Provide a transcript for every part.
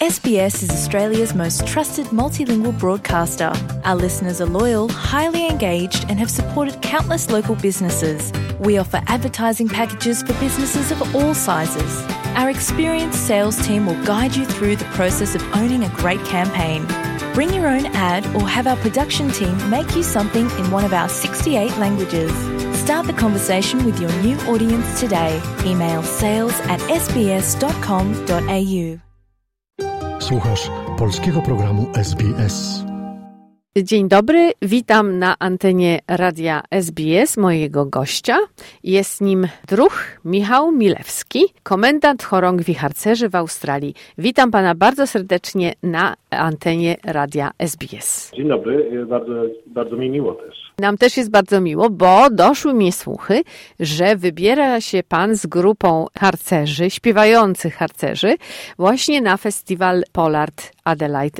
SBS is Australia's most trusted multilingual broadcaster. Our listeners are loyal, highly engaged, and have supported countless local businesses. We offer advertising packages for businesses of all sizes. Our experienced sales team will guide you through the process of owning a great campaign. Bring your own ad or have our production team make you something in one of our 68 languages. Start the conversation with your new audience today. Email sales@sbs.com.au. Słuchasz polskiego programu SBS. Dzień dobry, witam na antenie radia SBS mojego gościa. Jest nim druh Michał Milewski, komendant chorągwi harcerzy w Australii. Witam pana bardzo serdecznie na antenie radia SBS. Dzień dobry, bardzo mi miło też. Nam też jest bardzo miło, bo doszły mnie słuchy, że wybiera się pan z grupą harcerzy, śpiewających harcerzy, właśnie na festiwal Pollard Adelaide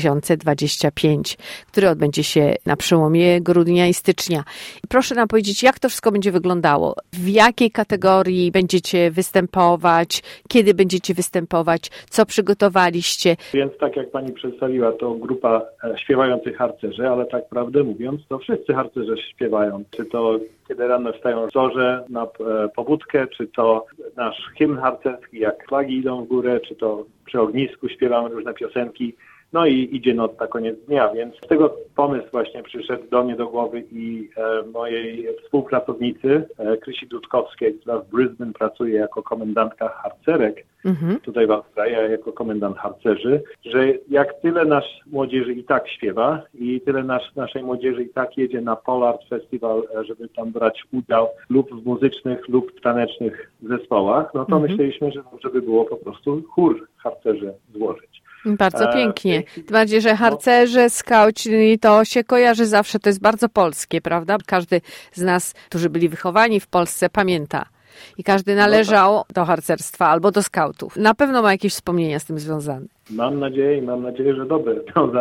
2025, który odbędzie się na przełomie grudnia i stycznia. Proszę nam powiedzieć, jak to wszystko będzie wyglądało? W jakiej kategorii będziecie występować? Kiedy będziecie występować? Co przygotowaliście? Więc tak jak pani przedstawiła, to grupa śpiewających harcerzy, ale tak prawdę mówiąc, to wszyscy harcerze śpiewają. Czy to kiedy rano wstają zorze na pobudkę, czy to nasz hymn harcerski, jak flagi idą w górę, czy to przy ognisku śpiewamy różne piosenki. No i idzie noc na koniec dnia, więc z tego pomysł właśnie przyszedł do mnie do głowy i mojej współpracownicy Krysi Dudkowskiej, która w Brisbane pracuje jako komendantka harcerek, tutaj w Australii jako komendant harcerzy, że jak tyle nasz młodzieży i tak śpiewa i tyle naszej młodzieży i tak jedzie na Pollard Festival, żeby tam brać udział lub w muzycznych, lub w tanecznych zespołach, no to myśleliśmy, że dobrze by było po prostu chór harcerzy złożyć. Bardzo pięknie. Tym bardziej, że harcerze, skauci, to się kojarzy zawsze, to jest bardzo polskie, prawda? Każdy z nas, którzy byli wychowani w Polsce, pamięta. I każdy należał do harcerstwa albo do skautów. Na pewno ma jakieś wspomnienia z tym związane. Mam nadzieję, że dobre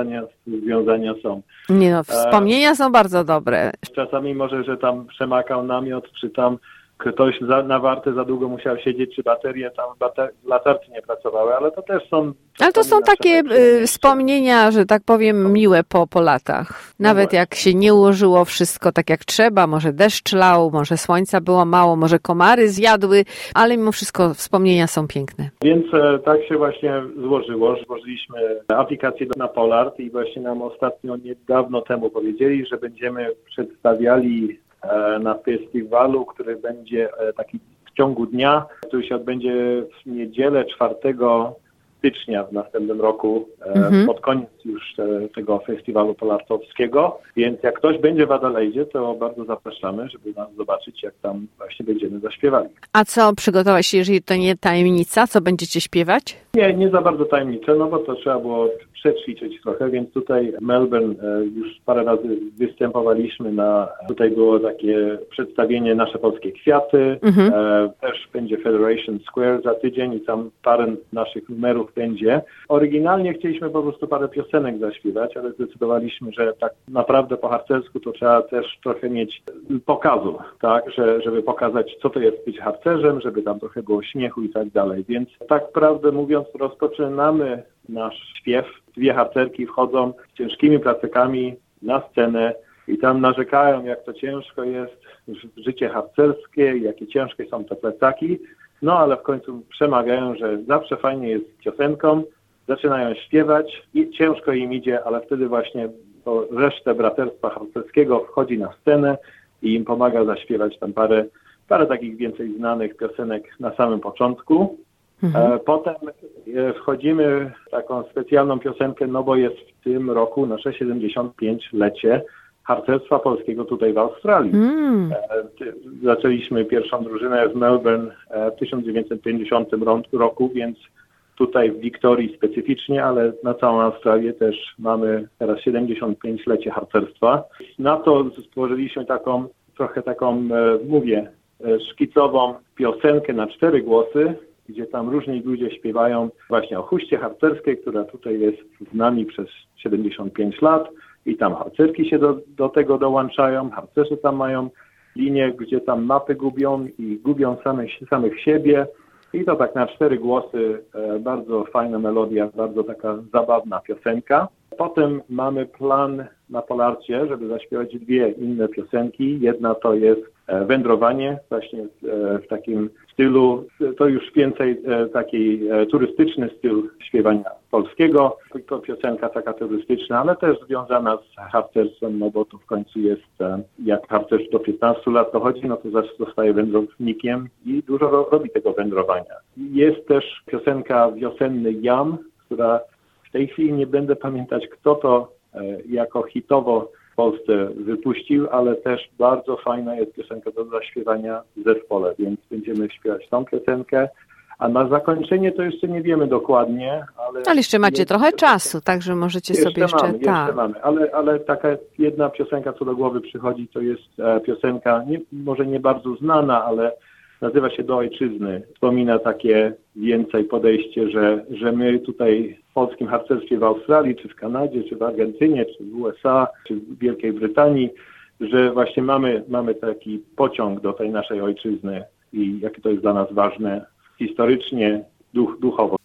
związania są. Nie no, wspomnienia są bardzo dobre. Czasami może, że tam przemakał namiot, czy tam ktoś na wartę za długo musiał siedzieć, czy baterie tam latarki nie pracowały, ale to też są... Ale to są takie wspomnienia, że tak powiem, miłe po latach. Nawet jak się nie ułożyło wszystko tak jak trzeba, może deszcz lał, może słońca było mało, może komary zjadły, ale mimo wszystko wspomnienia są piękne. Więc tak się właśnie złożyło, że złożyliśmy aplikację na Pollard i właśnie nam ostatnio niedawno temu powiedzieli, że będziemy przedstawiali na festiwalu, który będzie taki w ciągu dnia, który się odbędzie w niedzielę 4 stycznia w następnym roku, pod koniec już tego festiwalu polartowskiego. Więc jak ktoś będzie w Adelaide, to bardzo zapraszamy, żeby nas zobaczyć, jak tam właśnie będziemy zaśpiewali. A co przygotować, jeżeli to nie tajemnica? Co będziecie śpiewać? Nie za bardzo tajemnicze, no bo to trzeba było przećwiczyć trochę, więc tutaj w Melbourne już parę razy występowaliśmy tutaj było takie przedstawienie Nasze Polskie Kwiaty, też będzie Federation Square za tydzień i tam parę naszych numerów będzie. Oryginalnie chcieliśmy po prostu parę piosenek zaśpiewać, ale zdecydowaliśmy, że tak naprawdę po harcersku to trzeba też trochę mieć pokazu, tak, żeby pokazać, co to jest być harcerzem, żeby tam trochę było śmiechu i tak dalej, więc tak prawdę mówiąc rozpoczynamy nasz śpiew. 2 harcerki wchodzą z ciężkimi plecakami na scenę i tam narzekają, jak to ciężko jest życie harcerskie, jakie ciężkie są te plecaki, no ale w końcu przemawiają, że zawsze fajnie jest z piosenką, zaczynają śpiewać i ciężko im idzie, ale wtedy właśnie to resztę braterstwa harcerskiego wchodzi na scenę i im pomaga zaśpiewać tam parę takich więcej znanych piosenek na samym początku. Potem wchodzimy w taką specjalną piosenkę, no bo jest w tym roku nasze 75-lecie harcerstwa polskiego tutaj w Australii. Zaczęliśmy pierwszą drużynę z Melbourne w 1950 roku, więc tutaj w Wiktorii specyficznie, ale na całą Australię też mamy teraz 75-lecie harcerstwa. Na to stworzyliśmy taką szkicową piosenkę na 4 głosy, gdzie tam różni ludzie śpiewają właśnie o huście harcerskiej, która tutaj jest z nami przez 75 lat i tam harcerki się do tego dołączają, harcerze tam mają linię, gdzie tam mapy gubią i gubią samych siebie I to tak na 4 głosy, bardzo fajna melodia, bardzo taka zabawna piosenka. Potem mamy plan na Polarcie, żeby zaśpiewać 2 inne piosenki. Jedna to jest wędrowanie, właśnie w takim stylu, to już więcej taki turystyczny styl śpiewania polskiego. To piosenka taka turystyczna, ale też związana z harcerstwem, no bo to w końcu jest, jak harcerz do 15 lat dochodzi, no to zostaje wędrownikiem i dużo robi tego wędrowania. Jest też piosenka Wiosenny Jam, która w tej chwili nie będę pamiętać, kto to jako hitowo w Polsce wypuścił, ale też bardzo fajna jest piosenka do zaśpiewania w zespole, więc będziemy śpiewać tą piosenkę. A na zakończenie to jeszcze nie wiemy dokładnie, ale jeszcze macie trochę czasu, także możecie sobie jeszcze... Jeszcze mamy, ale taka jedna piosenka, co do głowy przychodzi, to jest piosenka, może nie bardzo znana, ale nazywa się Do Ojczyzny. Wspomina takie więcej podejście, że my tutaj w polskim harcerstwie w Australii, czy w Kanadzie, czy w Argentynie, czy w USA, czy w Wielkiej Brytanii, że właśnie mamy taki pociąg do tej naszej ojczyzny i jakie to jest dla nas ważne historycznie, duchowo.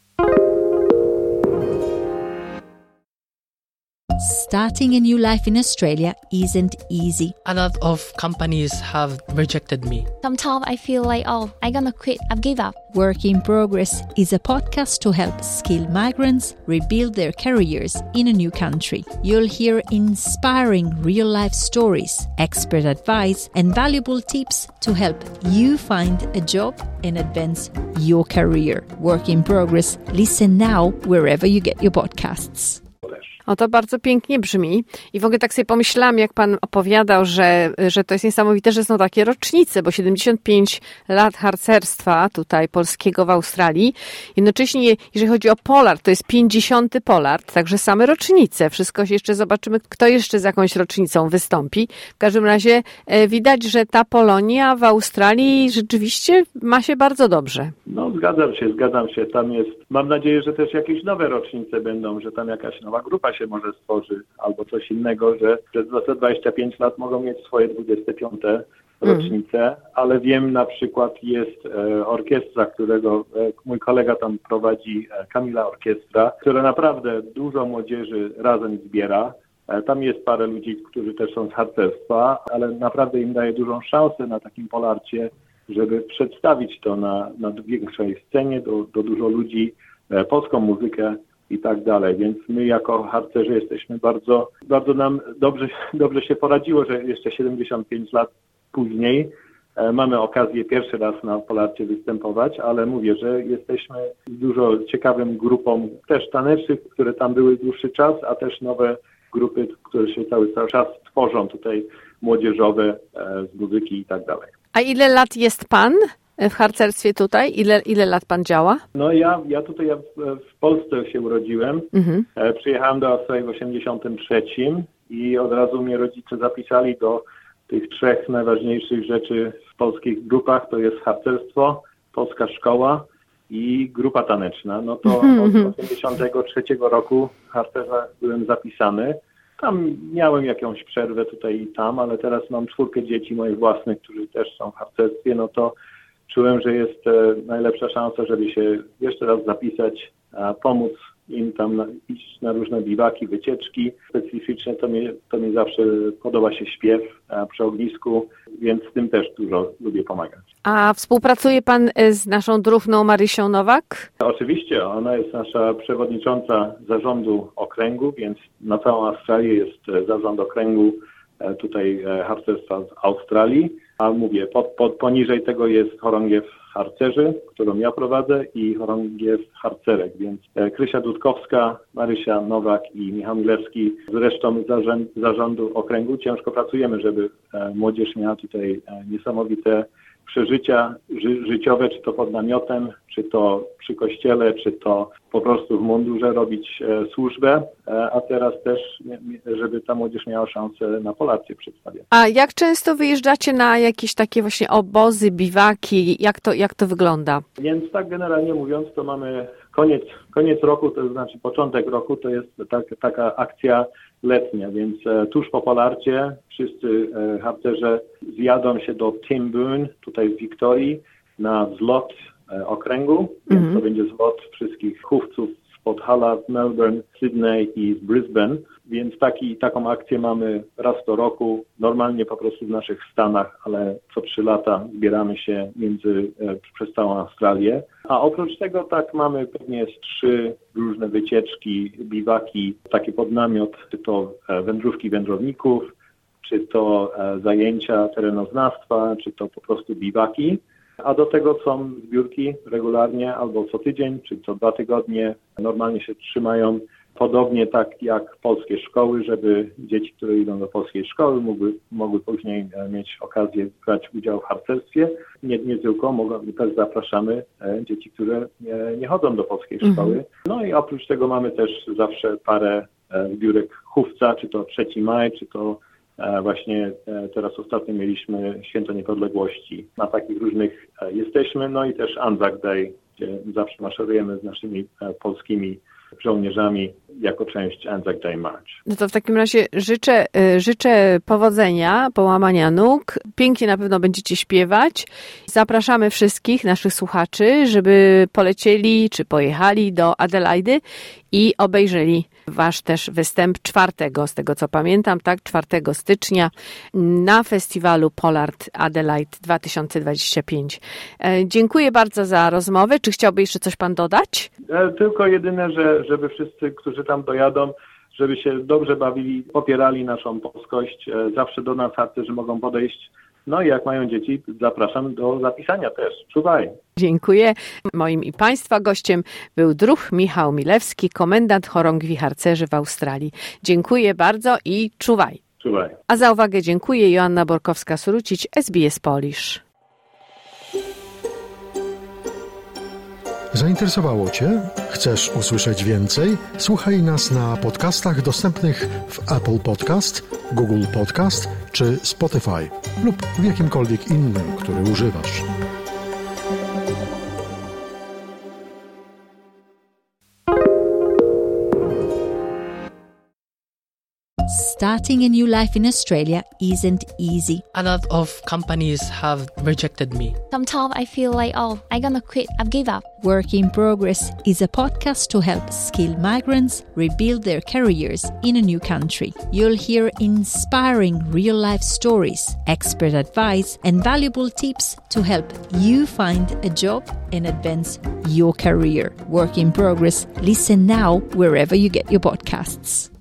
Starting a new life in Australia isn't easy. A lot of companies have rejected me. Sometimes I feel like, I'm gonna quit, I've give up. Work in Progress is a podcast to help skilled migrants rebuild their careers in a new country. You'll hear inspiring real-life stories, expert advice, and valuable tips to help you find a job and advance your career. Work in Progress. Listen now wherever you get your podcasts. To bardzo pięknie brzmi i w ogóle tak sobie pomyślałam, jak pan opowiadał, że to jest niesamowite, że są takie rocznice, bo 75 lat harcerstwa tutaj polskiego w Australii. Jednocześnie, jeżeli chodzi o Polart, to jest 50. Polart, także same rocznice. Wszystko jeszcze zobaczymy, kto jeszcze z jakąś rocznicą wystąpi. W każdym razie widać, że ta Polonia w Australii rzeczywiście ma się bardzo dobrze. No zgadzam się. Tam jest, mam nadzieję, że też jakieś nowe rocznice będą, że tam jakaś nowa grupa się może stworzy, albo coś innego, że za 25 lat mogą mieć swoje 25. rocznice, ale wiem, na przykład jest orkiestra, którego mój kolega tam prowadzi, Kamila Orkiestra, która naprawdę dużo młodzieży razem zbiera. Tam jest parę ludzi, którzy też są z harcerstwa, ale naprawdę im daje dużą szansę na takim Polarcie, żeby przedstawić to na większej scenie, do dużo ludzi, polską muzykę i tak dalej. Więc my jako harcerzy jesteśmy bardzo nam dobrze się poradziło, że jeszcze 75 lat później mamy okazję pierwszy raz na Polarcie występować, ale mówię, że jesteśmy dużo ciekawym grupą też tanecznych, które tam były dłuższy czas, a też nowe grupy, które się cały czas tworzą tutaj, młodzieżowe, z muzyki i tak dalej. A ile lat jest pan w harcerstwie tutaj? Ile lat pan działa? No ja tutaj w Polsce się urodziłem. Przyjechałem do Australii w 83 i od razu mnie rodzice zapisali do tych 3 najważniejszych rzeczy w polskich grupach. To jest harcerstwo, polska szkoła i grupa taneczna. No to od 83 roku harcerza byłem zapisany. Tam miałem jakąś przerwę tutaj i tam, ale teraz mam 4 dzieci moich własnych, którzy też są w harcerstwie. No to czułem, że jest najlepsza szansa, żeby się jeszcze raz zapisać, pomóc im tam iść na różne biwaki, wycieczki. Specyficznie to mi zawsze podoba się śpiew przy ognisku, więc z tym też dużo lubię pomagać. A współpracuje pan z naszą druhną Marysią Nowak? Oczywiście, ona jest nasza przewodnicząca zarządu okręgu, więc na całą Australię jest zarząd okręgu tutaj harcerstwa z Australii. A mówię, poniżej tego jest chorągiew harcerzy, którą ja prowadzę, i chorągiew harcerek, więc Krysia Dudkowska, Marysia Nowak i Michał Milewski z resztą zarządu okręgu ciężko pracujemy, żeby młodzież miała tutaj niesamowite przeżycia życiowe, czy to pod namiotem, czy to przy kościele, czy to po prostu w mundurze robić służbę, a teraz też, żeby ta młodzież miała szansę na Polarcie przedstawiać. A jak często wyjeżdżacie na jakieś takie właśnie obozy, biwaki? Jak to wygląda? Więc tak generalnie mówiąc, to mamy koniec roku, to znaczy początek roku, to jest taka akcja letnia, więc tuż po Polarcie wszyscy harcerze zjadą się do Timboon, tutaj w Wiktorii, na zlot okręgu, więc to będzie zlot wszystkich chówców spod Hulla, Melbourne, Sydney i Brisbane, więc taką akcję mamy raz do roku, normalnie po prostu w naszych stanach, ale co 3 lata zbieramy się przez całą Australię. A oprócz tego mamy pewnie 3 różne wycieczki, biwaki, takie pod namiot, czy to wędrówki wędrowników, czy to zajęcia terenoznawstwa, czy to po prostu biwaki. A do tego są zbiórki regularnie albo co tydzień, czy co 2 tygodnie. Normalnie się trzymają podobnie tak jak polskie szkoły, żeby dzieci, które idą do polskiej szkoły, mogły później mieć okazję brać udział w harcerstwie. Nie tylko, też zapraszamy dzieci, które nie chodzą do polskiej szkoły. No i oprócz tego mamy też zawsze parę zbiórek chówca, czy to 3 maj, czy to właśnie teraz ostatnio mieliśmy Święto Niepodległości. Na takich różnych jesteśmy, no i też Anzac Day, gdzie zawsze maszerujemy z naszymi polskimi żołnierzami jako część Anzac Day March. No to w takim razie życzę powodzenia, połamania nóg. Pięknie na pewno będziecie śpiewać. Zapraszamy wszystkich naszych słuchaczy, żeby polecieli czy pojechali do Adelaidy i obejrzeli wasz też występ 4, z tego co pamiętam, 4 stycznia na festiwalu Pollard Adelaide 2025. Dziękuję bardzo za rozmowę. Czy chciałby jeszcze coś pan dodać? Tylko jedyne, żeby wszyscy, którzy tam dojadą, żeby się dobrze bawili, popierali naszą polskość. Zawsze do nas harcerzy mogą podejść. No i jak mają dzieci, zapraszam do zapisania też. Czuwaj. Dziękuję. Moim i Państwa gościem był druh Michał Milewski, komendant chorągwi harcerzy w Australii. Dziękuję bardzo i czuwaj. Czuwaj. A za uwagę dziękuję. Joanna Borkowska-Surucić, SBS Polish. Zainteresowało Cię? Chcesz usłyszeć więcej? Słuchaj nas na podcastach dostępnych w Apple Podcast, Google Podcast czy Spotify lub w jakimkolwiek innym, który używasz. Starting a new life in Australia isn't easy. A lot of companies have rejected me. Sometimes I feel like, I'm gonna quit. I've give up. Work in Progress is a podcast to help skilled migrants rebuild their careers in a new country. You'll hear inspiring real-life stories, expert advice, and valuable tips to help you find a job and advance your career. Work in Progress. Listen now wherever you get your podcasts.